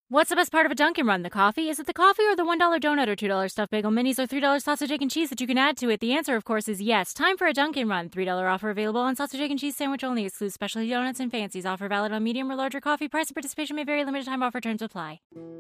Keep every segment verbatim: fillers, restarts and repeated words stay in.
What's the best part of a Dunkin' Run? The coffee? Is it the coffee or the one dollar donut or two dollar stuffed bagel minis or three dollar sausage, egg, and cheese that you can add to it? The answer, of course, is yes. Time for a Dunkin' Run. three dollar offer available on sausage, egg, and cheese sandwich only. Excludes specialty donuts and fancies. Offer valid on medium or larger coffee. Price and participation may vary. Limited time offer. Terms apply.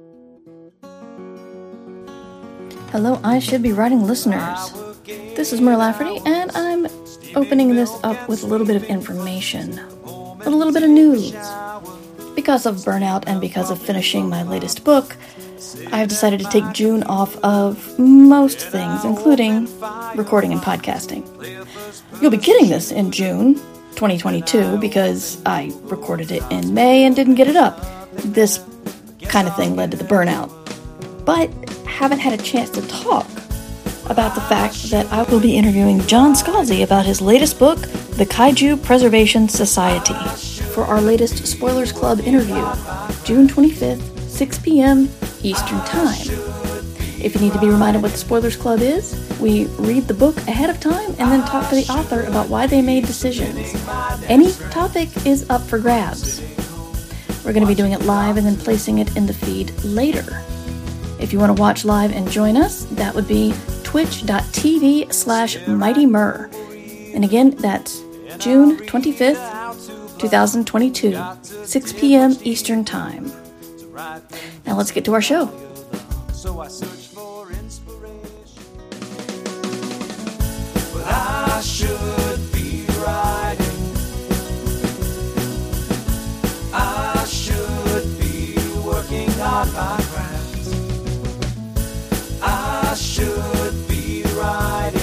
Hello, I Should Be Writing listeners. This is Mer Lafferty, and I'm opening this up with a little bit of information. A little bit of news. Because of burnout and because of finishing my latest book, I've decided to take June off of most things, including recording and podcasting. You'll be getting this in June twenty twenty-two because I recorded it in May and didn't get it up. This kind of thing led to the burnout. But haven't had a chance to talk about the fact that I will be interviewing John Scalzi about his latest book, The Kaiju Preservation Society, for our latest Spoilers Club interview, June twenty-fifth, six p.m. Eastern Time. If you need to be reminded what the Spoilers Club is, we read the book ahead of time and then talk to the author about why they made decisions. Any topic is up for grabs. We're going to be doing it live and then placing it in the feed later. If you want to watch live and join us, that would be twitch.tv slash mightymur. And again, that's June twenty-fifth, twenty twenty-two, six p.m. Eastern Time. Now let's get to our show. So I search for inspiration. But I should be writing. I should be working on my craft. I should be writing.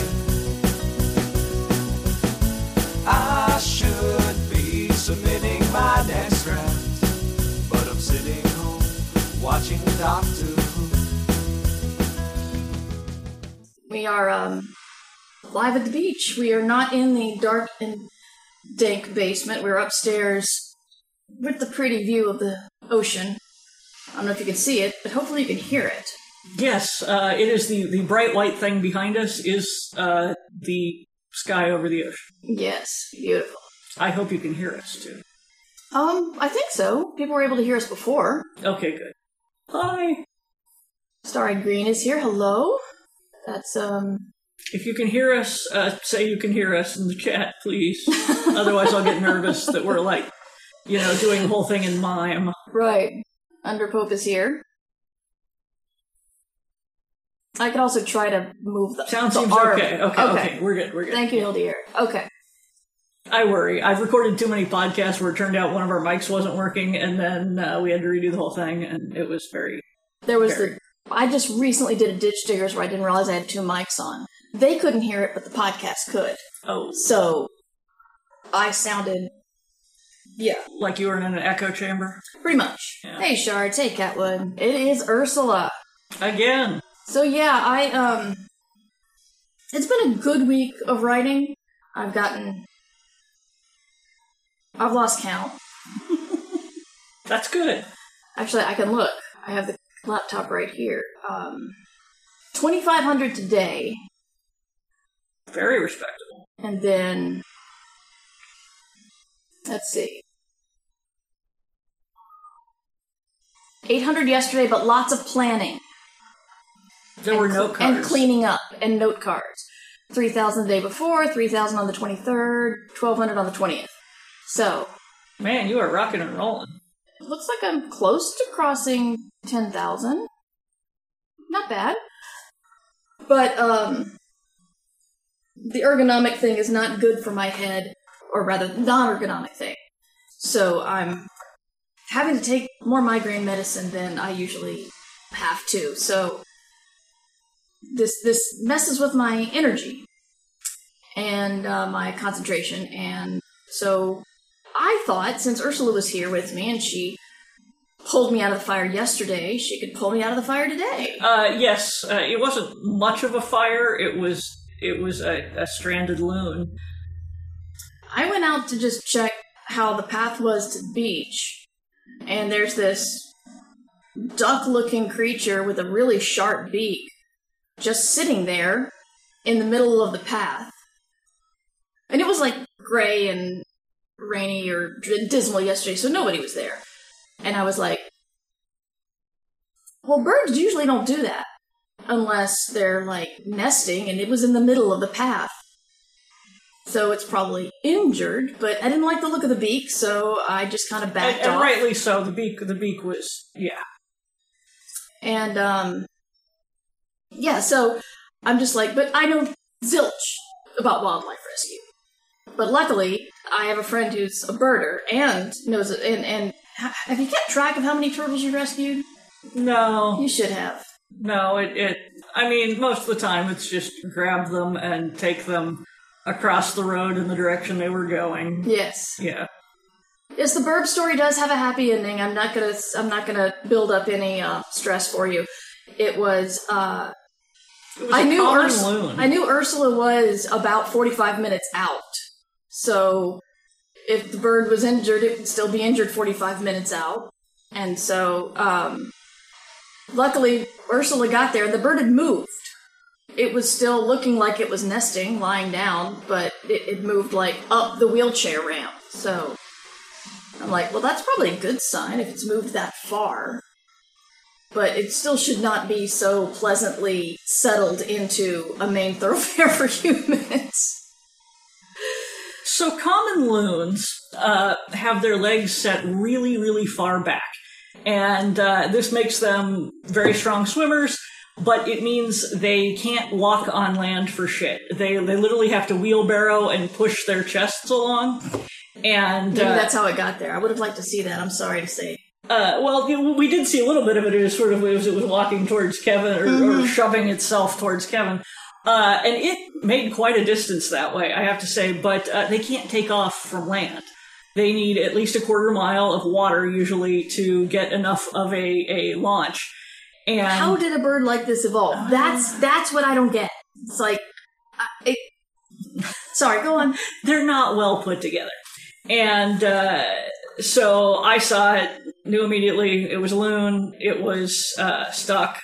I should be submitting my next draft, but I'm sitting home watching Doctor Who. We are um, live at the beach. We are not in the dark and dank basement. We're upstairs with the pretty view of the ocean. I don't know if you can see it, but hopefully you can hear it. Yes, uh, it is the, the bright white thing behind us is uh, the sky over the ocean. Yes, beautiful. I hope you can hear us, too. Um, I think so. People were able to hear us before. Okay, good. Hi. Starry Green is here. Hello. That's, um... If you can hear us, uh, say you can hear us in the chat, please. Otherwise I'll get nervous that we're, like, you know, doing the whole thing in mime. Right. Underpope is here. I could also try to move the Sound the seems arm. okay. Okay, okay. okay. We're good, we're good. Thank you, Hildier. Okay. I worry. I've recorded too many podcasts where it turned out one of our mics wasn't working, and then uh, we had to redo the whole thing, and it was very... There was very... the... I just recently did a Ditch Diggers where I didn't realize I had two mics on. They couldn't hear it, but the podcast could. Oh. So, I sounded... Yeah. Like you were in an echo chamber? Pretty much. Yeah. Hey, Shards. Hey, Catwood. It is Ursula. Again. So, yeah, I, um... It's been a good week of writing. I've gotten... I've lost count. That's good. Actually, I can look. I have the laptop right here. Um, twenty-five hundred today. Very respectable. And then... Let's see. eight hundred yesterday, but lots of planning. There were and, note cards. And cleaning up, and note cards. three thousand the day before, three thousand on the twenty-third, twelve hundred on the twentieth. So... Man, you are rocking and rolling. It looks like I'm close to crossing ten thousand. Not bad. But, um... the ergonomic thing is not good for my head, or rather, the non-ergonomic thing. So I'm having to take more migraine medicine than I usually have to. So this this messes with my energy and uh, my concentration. And so I thought, since Ursula was here with me and she pulled me out of the fire yesterday, she could pull me out of the fire today. Uh, yes, uh, it wasn't much of a fire. It was it was a, a stranded loon. I went out to just check how the path was to the beach, and there's this duck-looking creature with a really sharp beak just sitting there in the middle of the path. And it was like gray and rainy or dismal yesterday, so nobody was there. And I was like, Well, birds usually don't do that unless they're, like, nesting, and it was in the middle of the path. So it's probably injured, but I didn't like the look of the beak, so I just kind of backed and, and off. rightly so. The beak, the beak was, yeah. And, um, yeah, so I'm just like, but I know zilch about wildlife rescue. But luckily, I have a friend who's a birder and knows it. And, and have you kept track of how many turtles you rescued? No. You should have. No, it, it, I mean, most of the time it's just grab them and take them across the road in the direction they were going. Yes. Yeah. Yes, the bird story does have a happy ending. I'm not gonna, I'm not gonna build up any, uh, stress for you. It was, uh, It was I a knew common Urs- loon. I knew Ursula was about forty-five minutes out. So if the bird was injured, it would still be injured forty-five minutes out. And so, um, luckily, Ursula got there and the bird had moved. It was still looking like it was nesting, lying down, but it, it moved, like, up the wheelchair ramp. So I'm like, well, that's probably a good sign if it's moved that far. But it still should not be so pleasantly settled into a main thoroughfare for humans. So common loons uh, have their legs set really, really far back. And uh, this makes them very strong swimmers, but it means they can't walk on land for shit. They they literally have to wheelbarrow and push their chests along. And Maybe uh, that's how it got there. I would have liked to see that, I'm sorry to say. Uh, well, you know, we did see a little bit of it. It was sort of as it was walking towards Kevin, or, mm-hmm. or shoving itself towards Kevin. Uh, and it made quite a distance that way, I have to say, but uh, they can't take off from land. They need at least a quarter mile of water, usually, to get enough of a, a launch. And how did a bird like this evolve? Uh, that's that's what I don't get. It's like, I, it, sorry, go on. They're not well put together. And uh, so I saw it, knew immediately it was a loon, it was uh, stuck,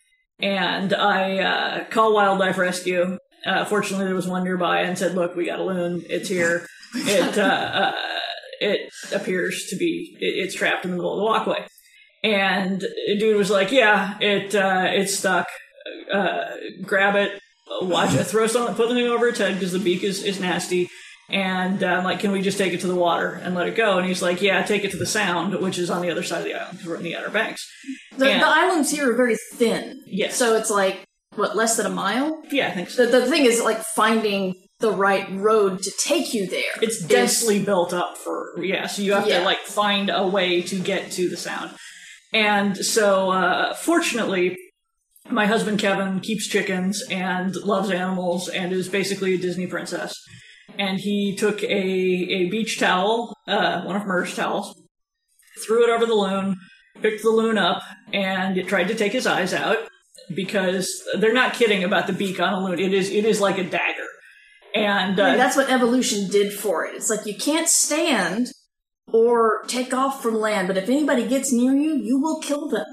and I uh, called Wildlife Rescue. Uh, fortunately, there was one nearby and said, look, we got a loon, it's here. It uh, uh, it appears to be, it, it's trapped in the middle of the walkway. And the dude was like, yeah, it uh, it's stuck. Uh, grab it, watch it, throw something, put the thing over its head because the beak is, is nasty. And uh, I'm like, can we just take it to the water and let it go? And he's like, yeah, take it to the Sound, which is on the other side of the island because we're in the Outer Banks. The, and, the islands here are very thin. Yes. So it's like, what, less than a mile? Yeah, I think so. The, the thing is, like, finding the right road to take you there. It's densely is, built up for, yeah, so you have yeah. to, like, find a way to get to the Sound. And so, uh, fortunately, my husband Kevin keeps chickens and loves animals and is basically a Disney princess. And he took a, a beach towel, uh, one of Mer's towels, threw it over the loon, picked the loon up, and it tried to take his eyes out because they're not kidding about the beak on a loon. It is it is like a dagger. And uh, I mean, that's what evolution did for it. It's like you can't stand or take off from land, but if anybody gets near you, you will kill them.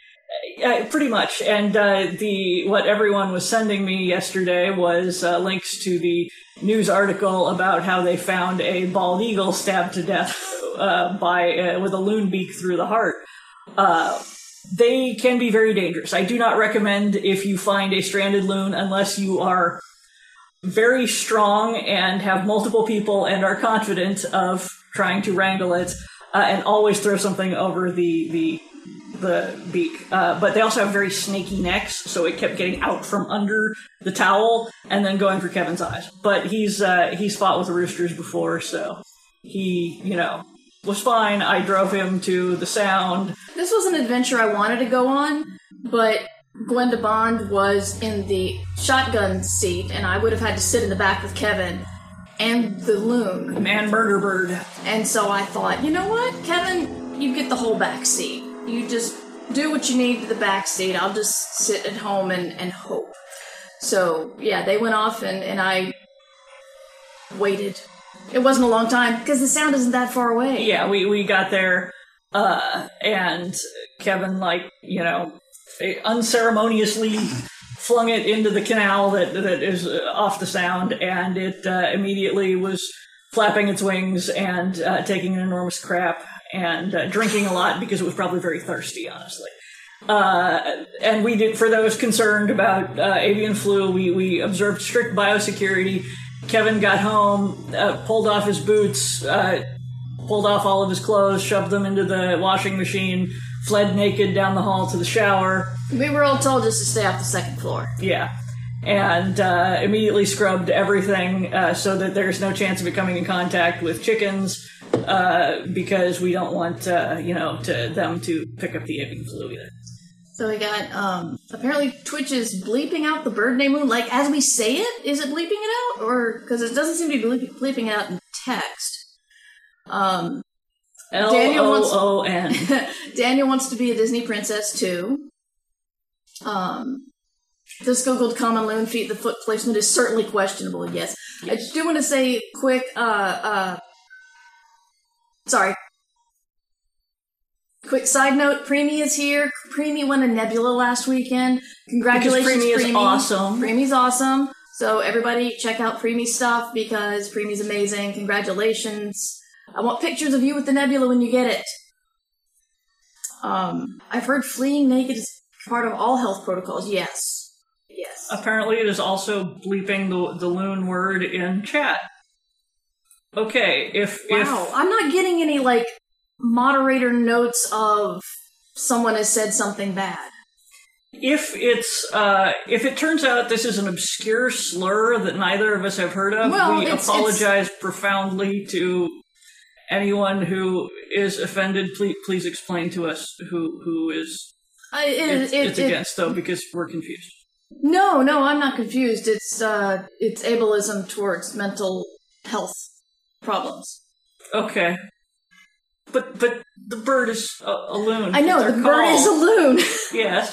Uh, pretty much. And uh, the what everyone was sending me yesterday was uh, links to the news article about how they found a bald eagle stabbed to death uh, by uh, with a loon beak through the heart. Uh, they can be very dangerous. I do not recommend if you find a stranded loon unless you are very strong and have multiple people and are confident of trying to wrangle it, uh, and always throw something over the the the beak. Uh, but they also have very snaky necks, so it kept getting out from under the towel and then going for Kevin's eyes. But he's uh, he's fought with roosters before, so he, you know, was fine. I drove him to the Sound. This was an adventure I wanted to go on, but Gwenda Bond was in the shotgun seat, and I would have had to sit in the back with Kevin and the loon. And Murder Bird. And so I thought, you know what, Kevin, you get the whole back seat. You just do what you need to the back seat. I'll just sit at home and, and hope. So, yeah, they went off, and, and I waited. It wasn't a long time, because the Sound isn't that far away. Yeah, we, we got there, uh, and Kevin, like, you know, unceremoniously flung it into the canal that that is off the Sound, and it uh, immediately was flapping its wings and uh, taking an enormous crap and uh, drinking a lot because it was probably very thirsty, honestly. Uh, and we did, for those concerned about uh, avian flu, we, we observed strict biosecurity. Kevin got home, uh, pulled off his boots, uh, pulled off all of his clothes, shoved them into the washing machine, fled naked down the hall to the shower. We were all told just to stay off the second floor. Yeah. And uh, immediately scrubbed everything uh, so that there's no chance of it coming in contact with chickens, uh, because we don't want, uh, you know, to them to pick up the avian flu either. So we got, um, apparently Twitch is bleeping out the bird name Moon. Like, as we say it, is it bleeping it out? Or, because it doesn't seem to be bleep- bleeping it out in text. Um, L O O N. Daniel wants to be a Disney princess, too. Um, this Googled common loon feet, the foot placement is certainly questionable, yes. yes. I do want to say quick, uh, uh, sorry. Quick side note, Preemie is here. Preemie won a Nebula last weekend. Congratulations, because Preemie. Preemie is awesome. Preemie's awesome. So everybody check out Preemie's stuff because Preemie's amazing. Congratulations. I want pictures of you with the Nebula when you get it. Um, I've heard fleeing naked is part of all health protocols. Yes. Yes. Apparently it is also bleeping the, the loon word in chat. Okay, if... Wow, if, I'm not getting any, like, moderator notes of someone has said something bad. If it's, uh, if it turns out this is an obscure slur that neither of us have heard of, well, we it's, apologize it's... profoundly to anyone who is offended. Please, please explain to us who, who is I, it, it's, it, it's it, against, though, because we're confused. No, no, I'm not confused. It's, uh, it's ableism towards mental health problems. Okay. But but the bird is a, a loon. I know, the called. bird is a loon. Yes.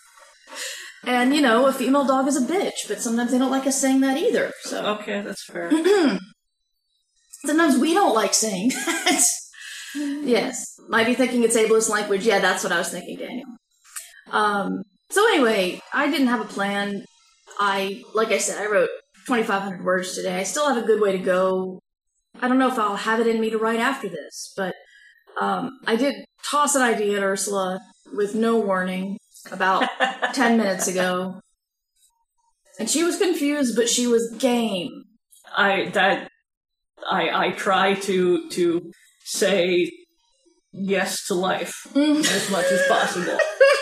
And, you know, a female dog is a bitch, but sometimes they don't like us saying that either. So okay, that's fair. Sometimes we don't like saying that. Yes. Might be thinking it's ableist language. Yeah, that's what I was thinking, Daniel. Um, so anyway, I didn't have a plan. I, like I said, I wrote twenty-five hundred words today. I still have a good way to go. I don't know if I'll have it in me to write after this, but um, I did toss an idea at Ursula with no warning about ten minutes ago. And she was confused, but she was game. I, that, I, I try to, to say yes to life as much as possible.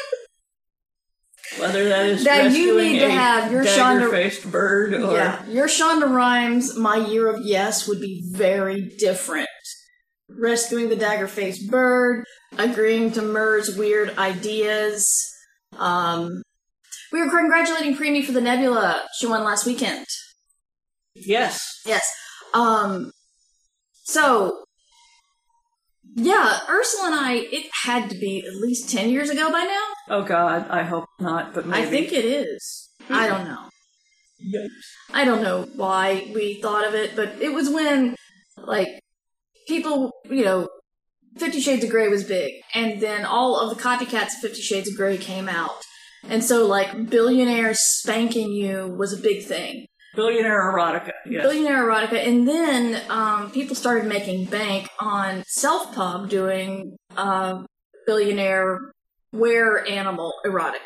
Whether that is now rescuing you need to a have your dagger-faced Shonda, bird or... Yeah, your Shonda Rhimes, My Year of Yes, would be very different. Rescuing the dagger-faced bird, agreeing to Murr's weird ideas. Um, we were congratulating Preemie for the Nebula she won last weekend. Yes. Yes. Um, so... Yeah, Ursula and I, it had to be at least ten years ago by now. Oh God, I hope not, but maybe. I think it is. Mm-hmm. I don't know. Yikes. I don't know why we thought of it, but it was when, like, people, you know, Fifty Shades of Grey was big, and then all of the copycats of Fifty Shades of Grey came out. And so, like, billionaires spanking you was a big thing. Billionaire erotica, yes. Billionaire erotica, and then um, people started making bank on Self-Pub doing uh, billionaire were-animal erotica.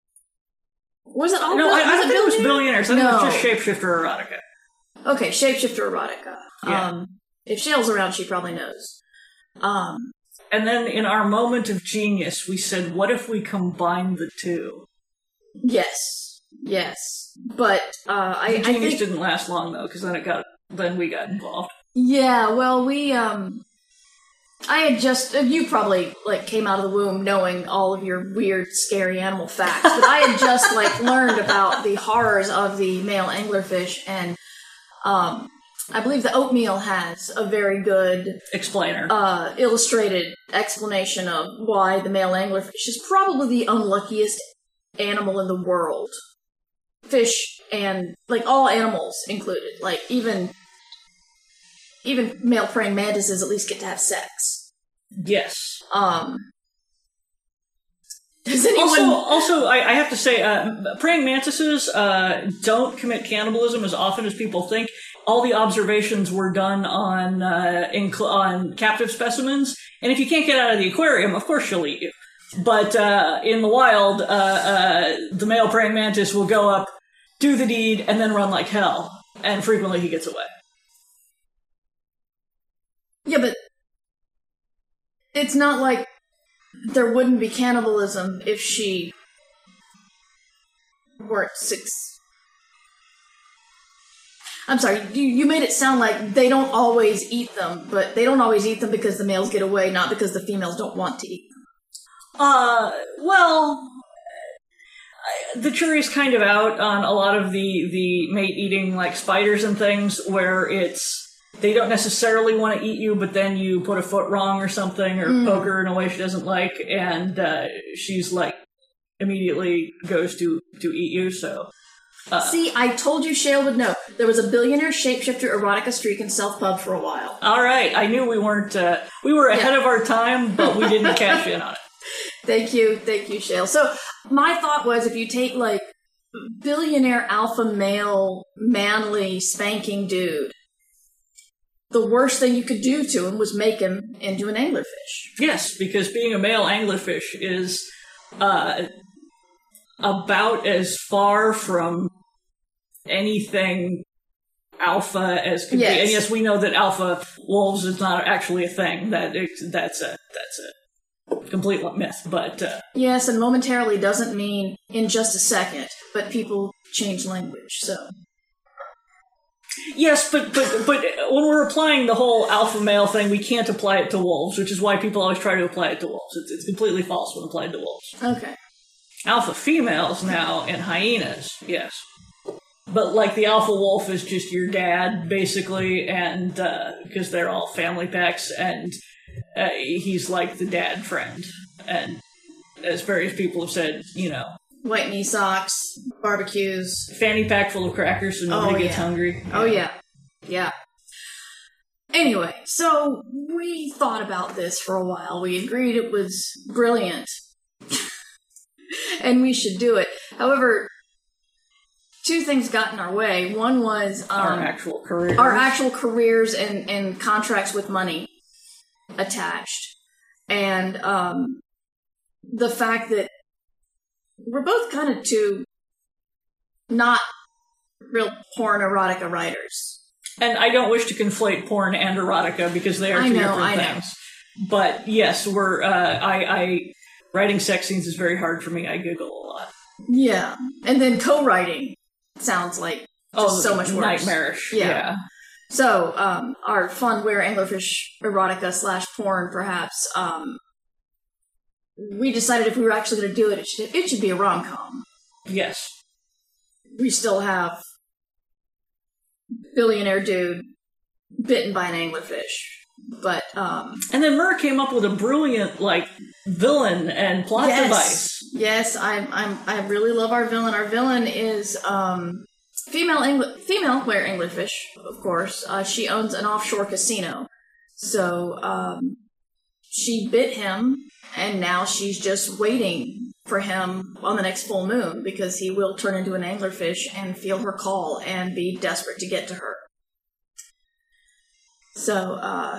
Was it all? No, I, I don't it think it was billionaires. I think no. it was just shapeshifter erotica. Okay, shapeshifter erotica. Yeah. Um, if Shale's around, she probably knows. Um, and then in our moment of genius, we said, what if we combine the two? Yes. Yes, but uh, I, the genius I think didn't last long though, because then it got then we got involved. Yeah, well, we um, I had just you probably like came out of the womb knowing all of your weird, scary animal facts, but I had just like learned about the horrors of the male anglerfish, and um, I believe the Oatmeal has a very good explainer, uh, illustrated explanation of why the male anglerfish is probably the unluckiest animal in the world. Fish and, like, all animals included. Like, even even male praying mantises at least get to have sex. Yes. Um. Does anyone... Also, also I, I have to say, uh, praying mantises uh, don't commit cannibalism as often as people think. All the observations were done on uh, inc- on captive specimens, and if you can't get out of the aquarium, of course she'll eat you. But uh, in the wild, uh, uh, the male praying mantis will go up, do the deed, and then run like hell. And frequently he gets away. Yeah, but it's not like there wouldn't be cannibalism if she weren't six. I'm sorry, you, you made it sound like they don't always eat them, but they don't always eat them because the males get away, not because the females don't want to eat them. Uh, well, I, the jury's kind of out on a lot of the, the mate-eating, like, spiders and things, where it's, they don't necessarily want to eat you, but then you put a foot wrong or something, or mm. poke her in a way she doesn't like, and uh, she's, like, immediately goes to, to eat you, so... Uh, See, I told you Shale would know. There was a billionaire shapeshifter erotica streak in Self Pub for a while. All right, I knew we weren't, uh, we were ahead yeah. of our time, but we didn't cash in on it. Thank you, thank you, Shale. So, my thought was if you take, like, billionaire alpha male, manly, spanking dude, the worst thing you could do to him was make him into an anglerfish. Yes, because being a male anglerfish is, uh... about as far from anything alpha as could yes. be. And yes, we know that alpha wolves is not actually a thing. That it, that's a that's a complete myth. But uh, yes, and momentarily doesn't mean in just a second. But people change language, so. Yes, but, but but when we're applying the whole alpha male thing, we can't apply it to wolves, which is why people always try to apply it to wolves. It's, it's completely false when applied to wolves. Okay. Alpha females now and hyenas, yes. But, like, the alpha wolf is just your dad, basically, and, uh, because they're all family packs, and uh, he's like the dad friend. And as various people have said, you know. White knee socks, barbecues. Fanny pack full of crackers so nobody oh, gets yeah. hungry. Yeah. Oh, yeah. Yeah. Anyway, so we thought about this for a while. We agreed it was brilliant. And we should do it. However, two things got in our way. One was um, our actual careers, our actual careers, and, and contracts with money attached, and um, the fact that we're both kind of two not real porn erotica writers. And I don't wish to conflate porn and erotica because they are two I know, different I things. know. But yes, we're. Uh, I. I Writing sex scenes is very hard for me. I giggle a lot. Yeah. And then co-writing sounds like just oh, so much worse. Nightmarish. Yeah. yeah. So, um, our funware anglerfish erotica slash porn, perhaps, um, we decided if we were actually going to do it, it should, it should be a rom-com. Yes. We still have billionaire dude bitten by an anglerfish. But, um... And then Mur came up with a brilliant, like, villain and plot yes, device. Yes, I'm, I'm, I really love our villain. Our villain is, um... Female Angl- female where anglerfish, of course. Uh, she owns an offshore casino. So, um... she bit him, and now she's just waiting for him on the next full moon, because he will turn into an anglerfish and feel her call and be desperate to get to her. So, uh,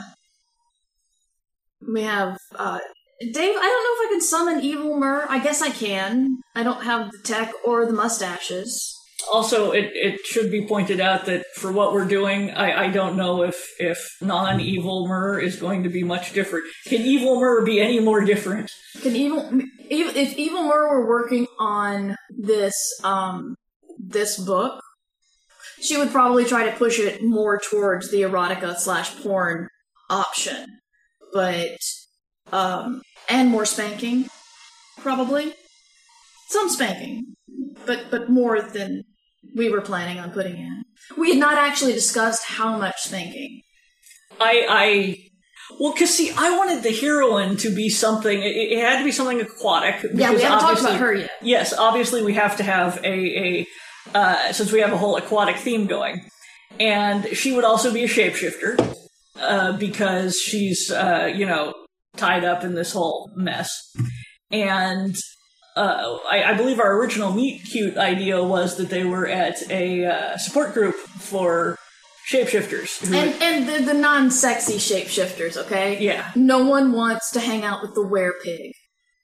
we have, uh, Dave, I don't know if I can summon Evil Mur. I guess I can. I don't have the tech or the mustaches. Also, it, it should be pointed out that for what we're doing, I, I don't know if, if non-Evil Mur is going to be much different. Can Evil Mur be any more different? Can Evil, if Evil Mur were working on this, um, this book, she would probably try to push it more towards the erotica slash porn option. But, um, and more spanking, probably. Some spanking, but, but more than we were planning on putting in. We had not actually discussed how much spanking. I, I, well, cause see, I wanted the heroine to be something, it, it had to be something aquatic. Yeah, we haven't talked about her yet. Yes, obviously we have to have a, a, Uh, since we have a whole aquatic theme going. And she would also be a shapeshifter, uh, because she's, uh, you know, tied up in this whole mess. And, uh, I, I believe our original meet cute idea was that they were at a, uh, support group for shapeshifters. And, and the, the non-sexy shapeshifters, okay? Yeah. No one wants to hang out with the werepig.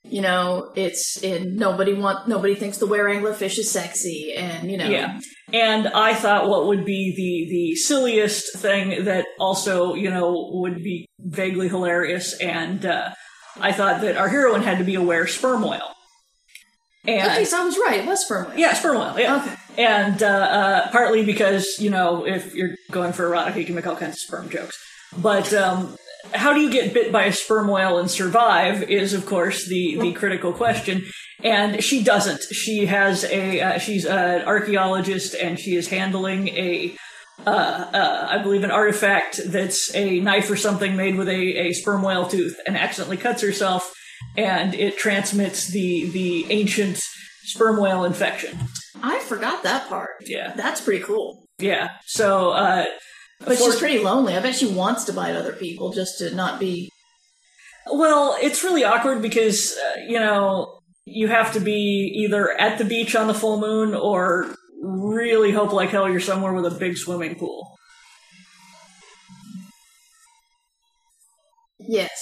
You know, it's in nobody want nobody thinks the were anglerfish is sexy, and you know. Yeah. And I thought what would be the, the silliest thing that also, you know, would be vaguely hilarious, and uh, I thought that our heroine had to be a were sperm whale. And, okay, so I was right. It was sperm whale. Yeah, sperm whale, yeah. Okay. And uh, uh, partly because, you know, if you're going for erotica, you can make all kinds of sperm jokes. But um, how do you get bit by a sperm whale and survive is, of course, the, the critical question. And she doesn't. She has a, uh, she's an archaeologist, and she is handling a, uh, uh, I believe, an artifact that's a knife or something made with a, a sperm whale tooth, and accidentally cuts herself, and it transmits the, the ancient sperm whale infection. I forgot that part. Yeah. That's pretty cool. Yeah. So, uh... But for- she's pretty lonely. I bet she wants to bite other people just to not be... Well, it's really awkward because, uh, you know, you have to be either at the beach on the full moon or really hope like hell you're somewhere with a big swimming pool. Yes.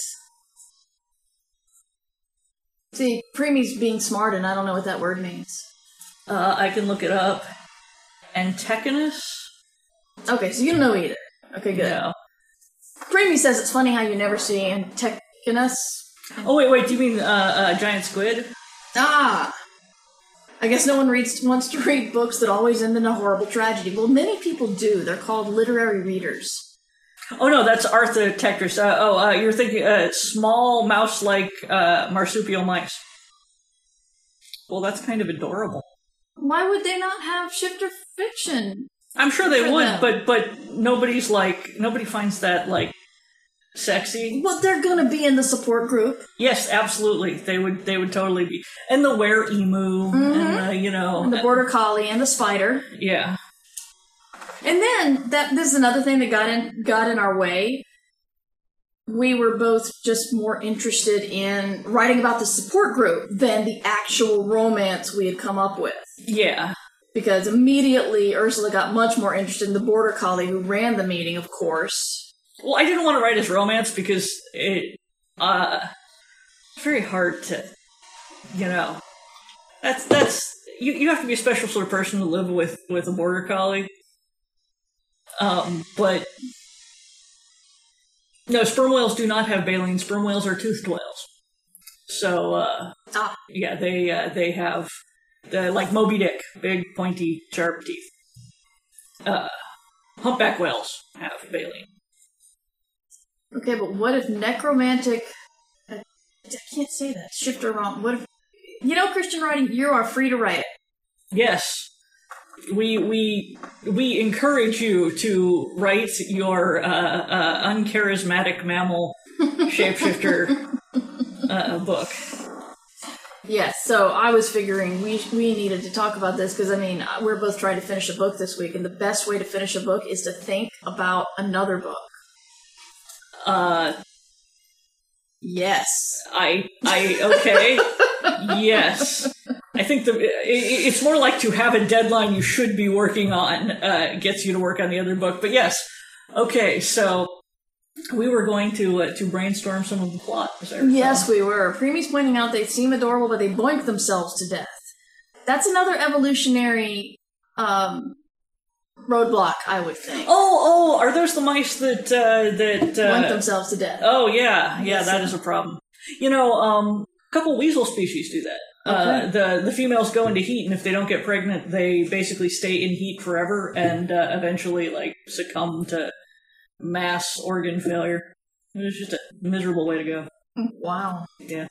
See, preemie's being smart, and I don't know what that word means. Uh, I can look it up. Antechinus? Okay, so you don't know either. Okay, good. No. Preemie says it's funny how you never see Antechinus. Oh, wait, wait, do you mean uh, uh, giant squid? Ah! I guess no one reads wants to read books that always end in a horrible tragedy. Well, many people do. They're called literary readers. Oh, no, that's Arthotectrus. Uh, oh, uh, you're thinking uh, small mouse-like uh, marsupial mice. Well, that's kind of adorable. Why would they not have shifter fiction? I'm sure they would, them? but but nobody's like, nobody finds that, like, sexy. Well, they're gonna be in the support group. Yes, absolutely. They would They would totally be. And the were emu, Mm-hmm. and, uh, you know. And the border collie and the spider. Yeah. And then, that this is another thing that got in got in our way. We were both just more interested in writing about the support group than the actual romance we had come up with. Yeah. Because immediately Ursula got much more interested in the border collie who ran the meeting, of course. Well, I didn't want to write his romance because it, uh, it's very hard to, you know, that's, that's, you, you have to be a special sort of person to live with, with a border collie. Um, but, no, sperm whales do not have baleen. Sperm whales are toothed whales. So, uh, Ah. yeah, they, uh, they have, the, like Moby Dick, big, pointy, sharp teeth. Uh, humpback whales have baleen. Okay, but what if necromantic... I can't say that. Shifter wrong. What if... You know, Christian writing, you are free to write it. Yes. We we we encourage you to write your uh, uh, uncharismatic mammal shapeshifter uh, book. Yes, so I was figuring we we needed to talk about this because, I mean, we're both trying to finish a book this week, and the best way to finish a book is to think about another book. Uh, yes. I I okay. Yes. I think the it, it's more like to have a deadline you should be working on uh, gets you to work on the other book. But yes, okay. So we were going to uh, to brainstorm some of the plot. Yes, we were. Preemie's pointing out they seem adorable, but they boink themselves to death. That's another evolutionary um, roadblock, I would think. Oh, oh, are those the mice that uh, that uh, boink themselves to death? Oh, yeah, yeah, Yes, that so. is a problem. You know, um, a couple weasel species do that. Okay. Uh, the the females go into heat, and if they don't get pregnant, they basically stay in heat forever, and uh, eventually, like, succumb to mass organ failure. It was just a miserable way to go. Wow. Yeah.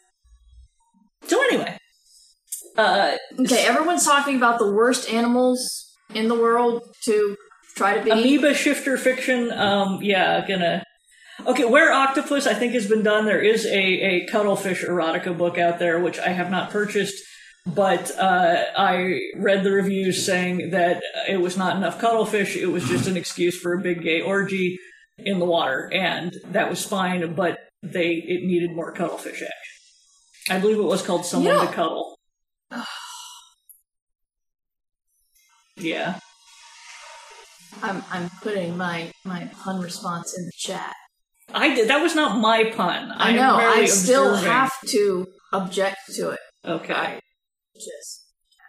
So anyway, uh, Okay, everyone's talking about the worst animals in the world to try to be. amoeba shifter fiction. Um, yeah, gonna. Okay, Where Octopus, I think, has been done. There is a, a cuttlefish erotica book out there, which I have not purchased, but uh, I read the reviews saying that it was not enough cuttlefish, it was just an excuse for a big gay orgy in the water, and that was fine, but they it needed more cuttlefish action. I believe it was called Someone Yeah. to Cuddle. Yeah. I'm I'm putting my, my pun response in the chat. I did. That was not my pun. I I'm know. very I still observing. have to object to it. Okay. I just...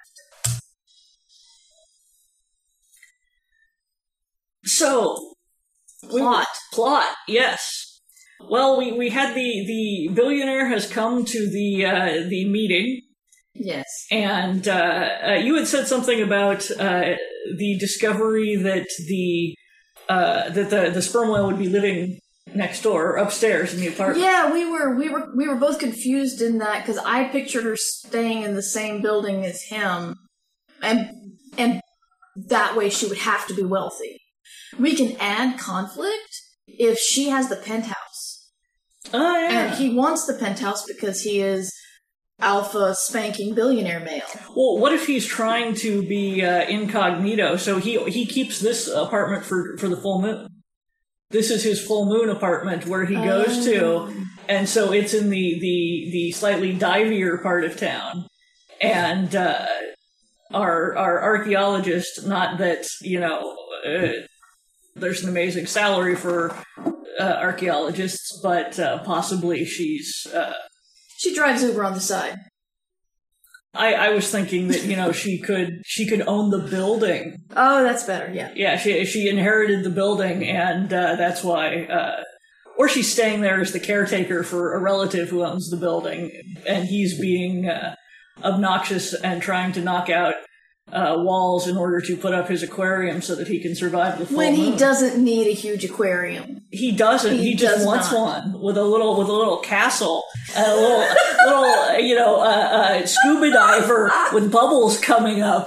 So... Plot. We, plot, yes. Well, we, we had the, the billionaire has come to the uh, the meeting. Yes. And uh, uh, you had said something about uh, the discovery that the uh, that the, the sperm whale would be living next door, or upstairs in the apartment. Yeah, we were we were we were both confused in that because I pictured her staying in the same building as him, and and that way she would have to be wealthy. We can add conflict if she has the penthouse. Oh yeah, and he wants the penthouse because he is alpha spanking billionaire male. Well, what if he's trying to be uh, incognito? So he he keeps this apartment for for the full moon. This is his full moon apartment where he goes oh. to, and so it's in the the the slightly divier part of town. And uh, our our archaeologist, not that you know, uh, there's an amazing salary for uh, archaeologists, but uh, possibly she's. Uh, She drives Uber on the side. I, I was thinking that, you know, she could she could own the building. Oh, that's better, yeah. Yeah, she she inherited the building, and uh, that's why... Uh, or she's staying there as the caretaker for a relative who owns the building, and he's being uh, obnoxious and trying to knock out uh, walls in order to put up his aquarium so that he can survive the full When he moon. doesn't need a huge aquarium. He doesn't. He, He just does wants not. one with a little with a little castle and a little little uh, you know uh, uh, scuba diver with bubbles coming up.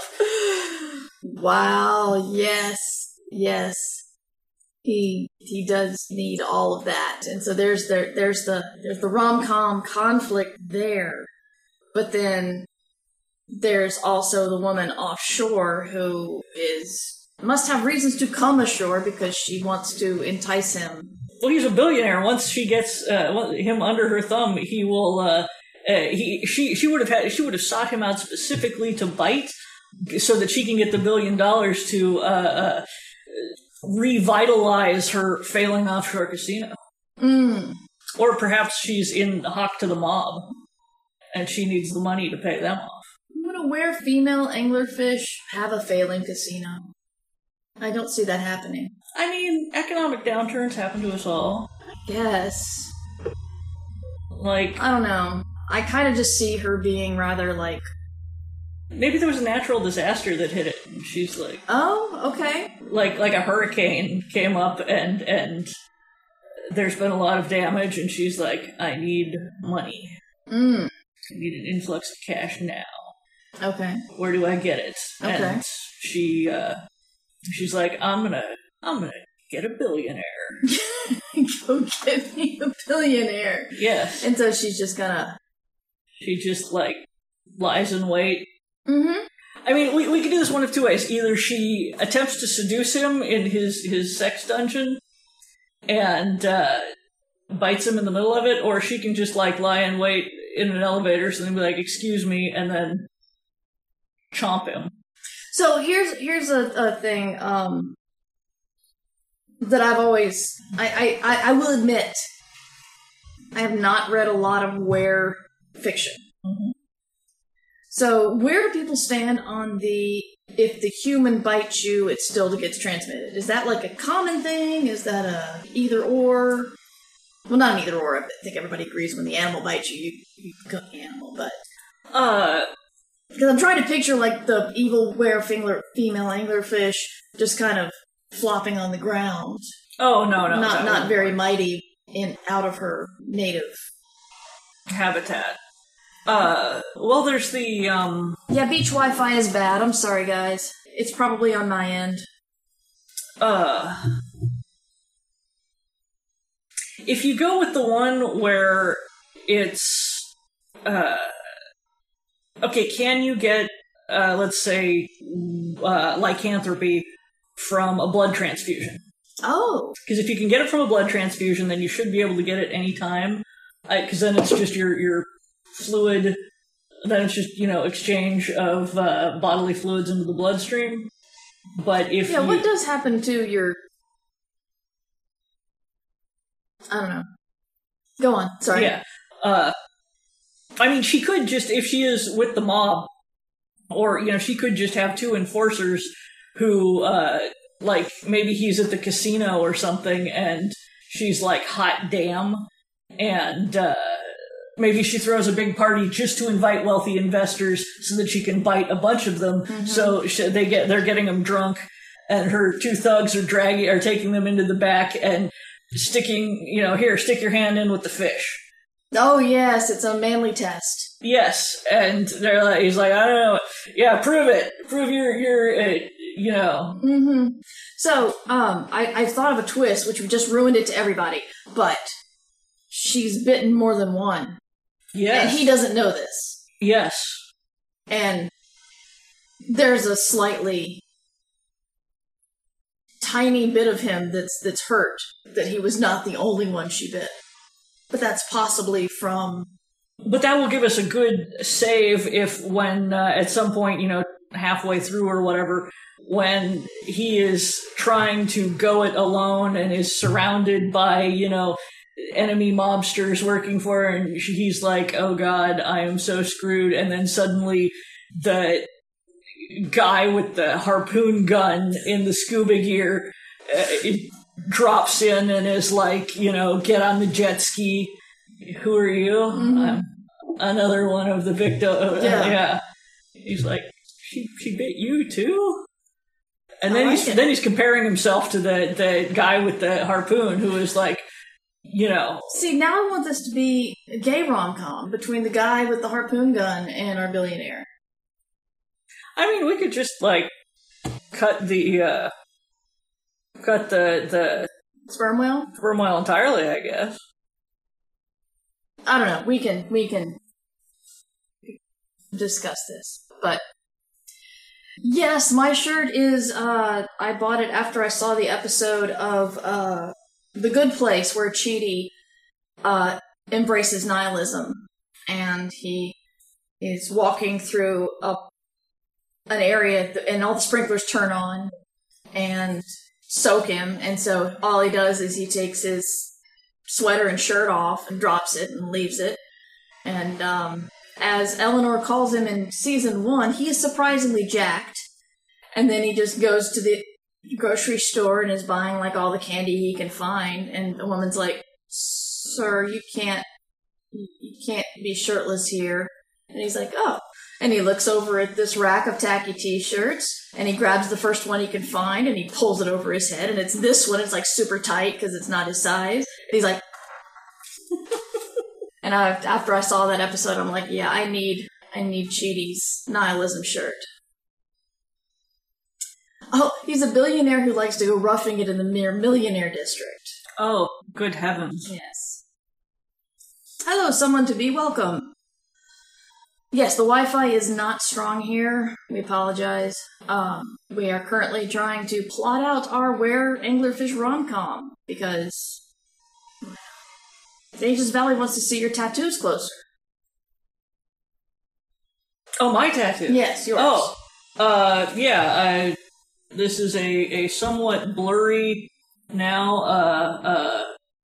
Wow, yes, yes. He he does need all of that. And so there's the there's the there's the rom-com conflict there. But then there's also the woman offshore who is must have reasons to come ashore because she wants to entice him. Well, he's a billionaire. Once she gets uh, him under her thumb, he will. Uh, uh, he she she would have had she would have sought him out specifically to bite, so that she can get the billion dollars to uh, uh, revitalize her failing offshore casino. Mm. Or perhaps she's in hock to the mob, and she needs the money to pay them off. Would a where female anglerfish have a failing casino? I don't see that happening. I mean, economic downturns happen to us all. Yes. Like, I don't know. I kind of just see her being rather like, maybe there was a natural disaster that hit it, and she's like, oh, okay. like, like a hurricane came up, and and there's been a lot of damage, and she's like, I need money. Mm. I need an influx of cash now. Okay. Where do I get it? Okay. And she, uh, she's like, I'm gonna, I'm gonna get a billionaire. Go get me a billionaire. Yes. And so she's just gonna... She just, like, lies in wait. Mm-hmm. I mean, we we could do this one of two ways. Either she attempts to seduce him in his, his sex dungeon and uh, bites him in the middle of it, or she can just, like, lie in wait in an elevator and then be like, excuse me, and then chomp him. So here's here's a, a thing um, that I've always... I, I, I, I will admit, I have not read a lot of where fiction. Mm-hmm. So where do people stand on the... If the human bites you, it still gets transmitted? Is that like a common thing? Is that a either or? Well, not an either or. I think everybody agrees when the animal bites you, you, you become the animal, but... Uh... Because I'm trying to picture, like, the evil were-female female anglerfish just kind of flopping on the ground. Oh, no, no. Not no. not very mighty in out of her native habitat. Uh, well, there's the, um... Yeah, beach Wi-Fi is bad. I'm sorry, guys. It's probably on my end. Uh... If you go with the one where it's, uh... Okay, can you get, uh, let's say, uh, lycanthropy from a blood transfusion? Oh. Because if you can get it from a blood transfusion, then you should be able to get it any time. Because then it's just your, your fluid, then it's just, you know, exchange of uh, bodily fluids into the bloodstream. But if Yeah, you... what does happen to your... I don't know. Go on, sorry. Yeah. Uh, I mean, she could just, if she is with the mob, or, you know, she could just have two enforcers who, uh, like, maybe he's at the casino or something, and she's like, hot damn, and, uh, maybe she throws a big party just to invite wealthy investors so that she can bite a bunch of them. Mm-hmm. So she, they get, they're getting them drunk, and her two thugs are dragging, are taking them into the back and sticking, you know, here, stick your hand in with the fish. Oh, yes, it's a manly test. Yes, and they're like, he's like, I don't know, yeah, prove it, prove your, your, uh, you know. Mm-hmm. So, um, I, I thought of a twist, which just ruined it to everybody, but she's bitten more than one. Yes. And he doesn't know this. Yes. And there's a slightly tiny bit of him that's that's hurt that he was not the only one she bit. But that's possibly from... But that will give us a good save if when, uh, at some point, you know, halfway through or whatever, when he is trying to go it alone and is surrounded by, you know, enemy mobsters working for her, and he's like, oh god, I am so screwed, and then suddenly the guy with the harpoon gun in the scuba gear uh, it drops in and is like, you know, get on the jet ski. Who are you? Mm-hmm. I'm another one of the victims. Yeah. yeah. He's like, she she bit you too? And then I he's like then he's comparing himself to the, the guy with the harpoon who is like, you know. See, now I want this to be a gay rom-com between the guy with the harpoon gun and our billionaire. I mean, we could just, like, cut the, uh, cut the, the... Sperm whale? Sperm whale entirely, I guess. I don't know. We can, we can discuss this. But, yes, my shirt is, uh, I bought it after I saw the episode of, uh, The Good Place, where Chidi, uh, embraces nihilism. And he is walking through a an area, th- and all the sprinklers turn on and soak him, and so all he does is he takes his sweater and shirt off and drops it and leaves it. And um, as Eleanor calls him in season one, he is surprisingly jacked, and then he just goes to the grocery store and is buying like all the candy he can find, and the woman's like, sir, you can't you can't be shirtless here. And he's like, oh. And he looks over at this rack of tacky t-shirts, and he grabs the first one he can find, and he pulls it over his head, and it's this one. It's like super tight because it's not his size. And he's like... and I, after I saw that episode, I'm like, yeah, I need I need Chidi's nihilism shirt. Oh, he's a billionaire who likes to go roughing it in the mere millionaire district. Oh, good heavens. Yes. Hello, someone to be, welcome. Yes, the Wi-Fi is not strong here. We apologize. Um, we are currently trying to plot out our Where Anglerfish rom-com, because Aegis Valley wants to see your tattoos closer. Oh, my tattoo? Yes, yours. Oh, uh, yeah, I, this is a, a somewhat blurry now, uh,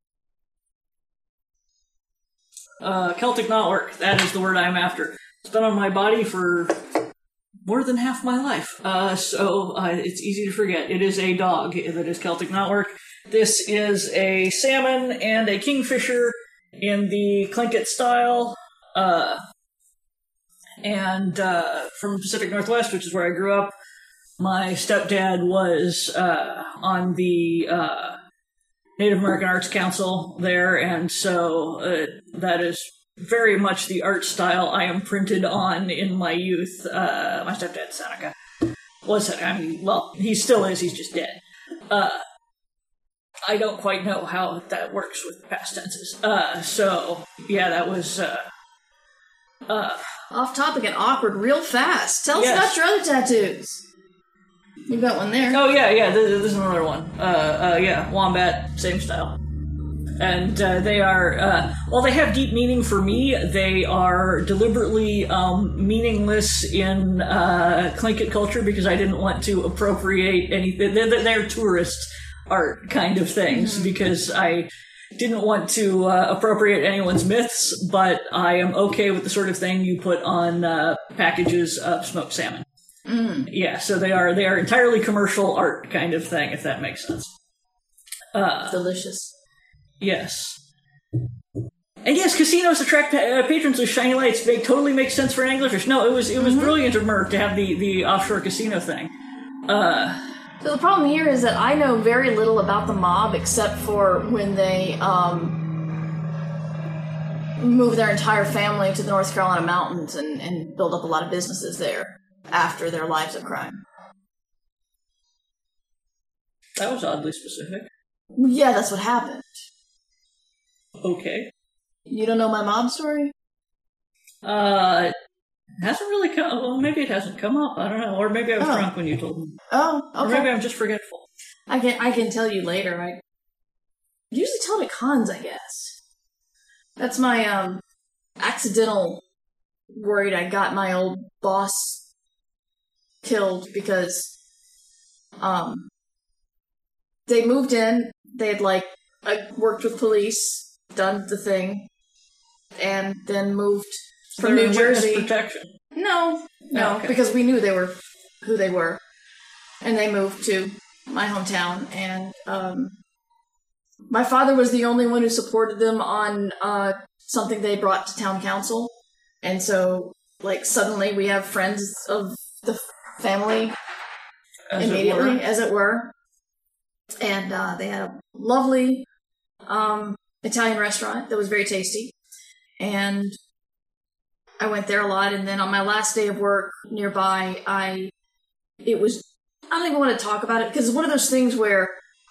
uh, uh, Celtic knotwork. That is the word I'm after. It's been on my body for more than half my life, uh, so uh, it's easy to forget. It is a dog that is Celtic knotwork. This is a salmon and a kingfisher in the Tlingit style, uh, and uh, from Pacific Northwest, which is where I grew up. My stepdad was uh, on the uh, Native American Arts Council there, and so uh, that is very much the art style I am printed on in my youth. Uh, my stepdad, Seneca, was, I mean, well, he still is, he's just dead. Uh, I don't quite know how that works with past tenses. Uh, so, yeah, that was, uh, uh... Off topic and awkward real fast. Tell yes. us about your other tattoos. You got one there. Oh, yeah, yeah, this, this is another one. Uh, uh, yeah, wombat, same style. And uh, they are, uh, while they have deep meaning for me, they are deliberately um, meaningless in uh, Tlingit culture because I didn't want to appropriate anything. They're, they're tourist art kind of things, mm-hmm. because I didn't want to uh, appropriate anyone's myths, but I am okay with the sort of thing you put on uh, packages of smoked salmon. Mm. Yeah, so they are they are entirely commercial art kind of thing, if that makes sense. Uh, Delicious. Yes. And yes, casinos attract uh, patrons with shiny lights. They totally make sense for anglerfish. No, it was it was mm-hmm. brilliant of Merck to have the, the offshore casino thing. Uh, so the problem here is that I know very little about the mob except for when they um, move their entire family to the North Carolina mountains and, and build up a lot of businesses there after their lives of crime. That was oddly specific. Yeah, that's what happened. Okay. You don't know my mob story? Uh, hasn't really come. Well, maybe it hasn't come up. I don't know, or maybe I was oh. drunk when you told me. Oh, okay. Or maybe I'm just forgetful. I can I can tell you later. I usually tell it at cons, I guess. That's my um accidental worried I got my old boss killed because um they moved in. They had like I worked with police, done the thing. And then moved from New Jersey. Protection. No, no, oh, okay. Because we knew they were who they were, and they moved to my hometown. And um, my father was the only one who supported them on uh, something they brought to town council, and so like suddenly we have friends of the family as immediately, it as it were, and uh, they had a lovely um, Italian restaurant that was very tasty. And I went there a lot, and then on my last day of work nearby, I, it was, I don't even want to talk about it, because it's one of those things where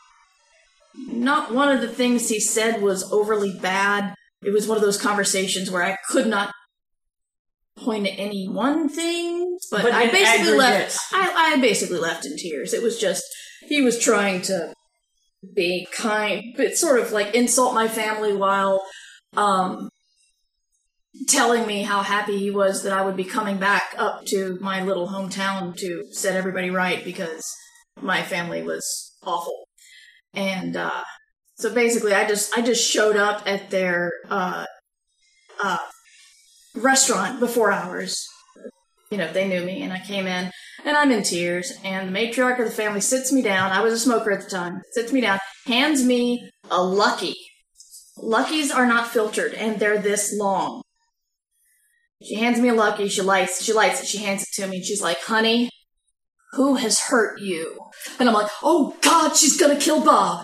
not one of the things he said was overly bad. It was one of those conversations where I could not point at any one thing, but, but I basically left, I, I basically left in tears. It was just, he was trying to be kind, but sort of like insult my family while, um, telling me how happy he was that I would be coming back up to my little hometown to set everybody right because my family was awful. And uh, so basically I just I just showed up at their uh, uh, restaurant before hours. You know, they knew me, and I came in, and I'm in tears, and the matriarch of the family sits me down. I was a smoker at the time. Sits me down, hands me a Lucky. Luckies are not filtered, and they're this long. She hands me a Lucky, she lights, she lights it, she hands it to me, and she's like, honey, who has hurt you? And I'm like, oh God, she's gonna kill Bob.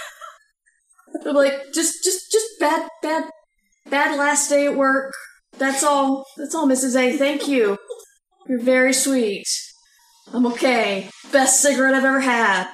I'm like, just, just, just bad, bad, bad last day at work. That's all, that's all, Missus A, thank you. You're very sweet. I'm okay. Best cigarette I've ever had.